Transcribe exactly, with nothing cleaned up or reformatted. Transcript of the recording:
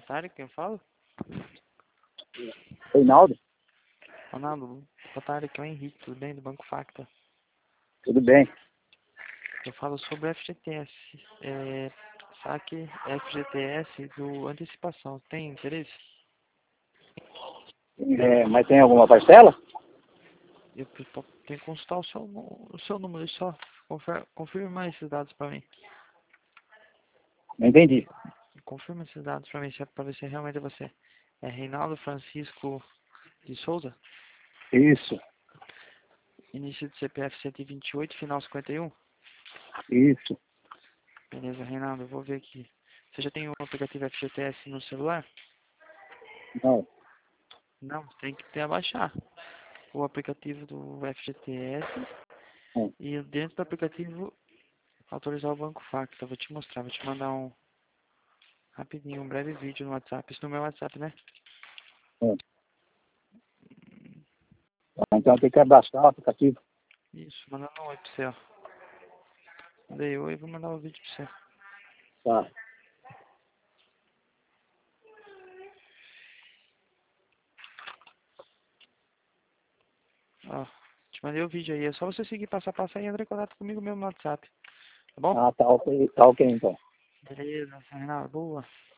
tarde, quem fala? Reinaldo, Ronaldo, boa tarde, aqui é o Henrique, tudo bem? Do Banco Facta. tudo bem? Eu falo sobre o F G T S, é, saque F G T S do antecipação, tem interesse? É, mas tem alguma parcela? Eu pe- tenho que consultar o seu, nu- o seu número só, Confer, confirme mais esses dados para mim. Não entendi. Confirma esses dados para mim, se é para ver se realmente é você. É Reinaldo Francisco de Souza, Isso, início de C P F cento e vinte e oito, final cinquenta e um. isso. Beleza, Reinaldo, eu vou ver aqui. Você já tem o aplicativo F G T S no celular? Não, Não, tem que ter a baixar o aplicativo do F G T S não. e dentro do aplicativo autorizar o Banco Facta. Vou te mostrar, vou te mandar um rapidinho, um breve vídeo no WhatsApp. Isso no meu WhatsApp, né? não. Ah, então tem que abaixar o aplicativo. Isso, mandando um oi pra você, ó. Mandei oi e vou mandar o vídeo pra você. Tá. Ó, te mandei o vídeo aí. É só você seguir passo a passo aí e entrar em contato comigo mesmo no WhatsApp. Tá bom? Ah, tá ok, tá ok então. Beleza, Reinaldo, boa.